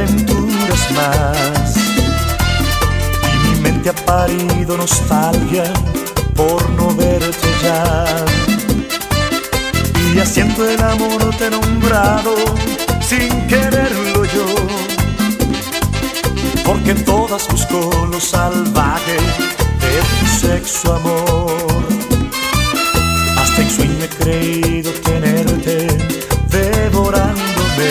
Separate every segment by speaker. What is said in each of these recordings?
Speaker 1: aventuras más. Y mi mente ha parido nostalgia por no verte ya. Y ya siento el amor te nombrado sin quererlo yo, porque en todas busco lo salvaje de tu sexo, amor. Hasta en sueño he creído tenerte devorándome,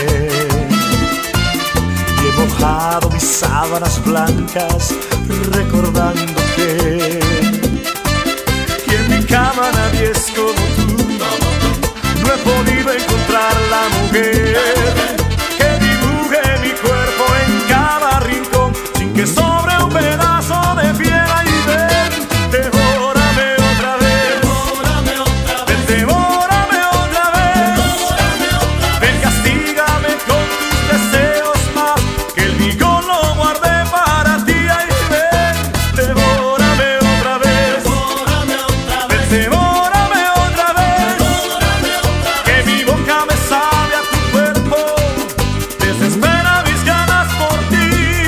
Speaker 1: y he mojado mis sábanas blancas recordándote. Y en mi cama nadie es como tú, no he podido encontrar la mujer que dibuje mi cuerpo en cada rincón sin que sobre un pedazo de piel. Y ven, devórame otra vez, ven, devórame otra vez, ven, castígame con tus deseos más, que el vigor lo guardé para ti. Ay, ven, devórame otra vez, ven, devórame otra vez, que mi boca me sabe a tu cuerpo, desespera mis ganas por ti.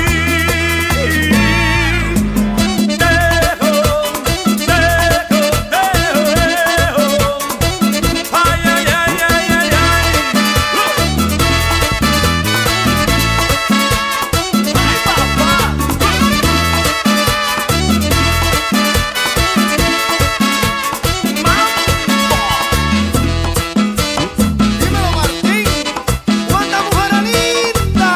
Speaker 1: Dejo, ay, ay, ay, ay, ay, ay. Ay, papá.
Speaker 2: Dímelo, Martín, cuánta mujer linda.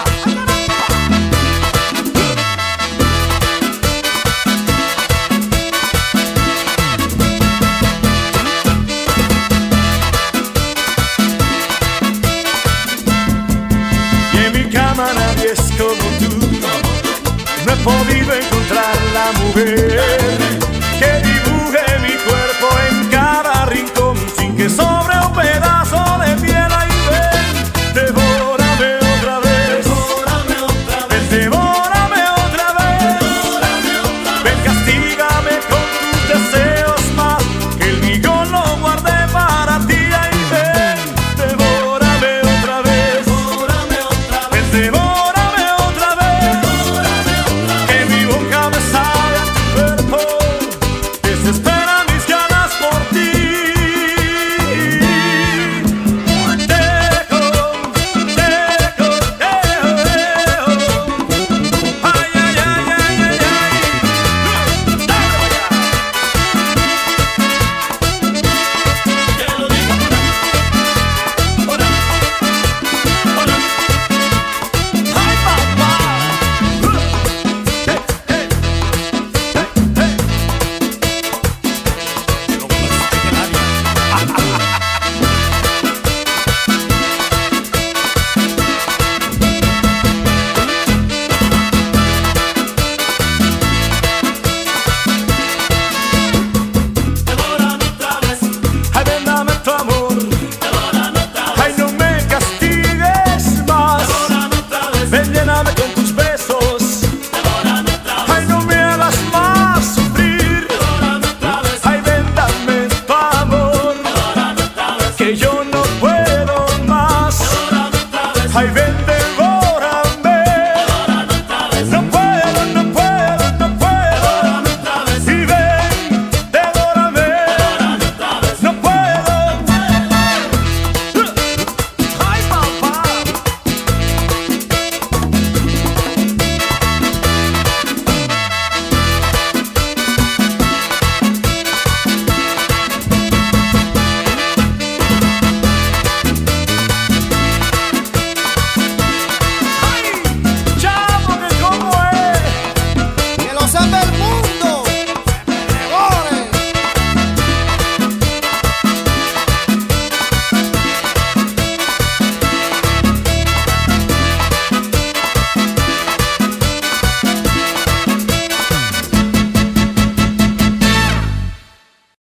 Speaker 1: Y en mi cama nadie es como tú, no he podido encontrar la mujer que dibuje mi cuerpo en cada rincón sin que sobre un pedazo de piel. Ay, ven, devórame otra vez, ven, devórame otra vez, ven, castígame con tus deseos más, que el vigor lo guardé para ti. Ay, ven, devórame otra vez, ven, devórame otra vez, que mi boca me sabe a tu cuerpo, desespera mis ganas por ti. Dejo, ay, ay, ay, ay, ay, ay. Ay, papá. Ay, ven, dame tu amor, ay, no me castigues más, ven, lléname con tus besos, ay, no me hagas más sufrir, ay, ven, dame tu amor, que yo no puedo más, ay, ven,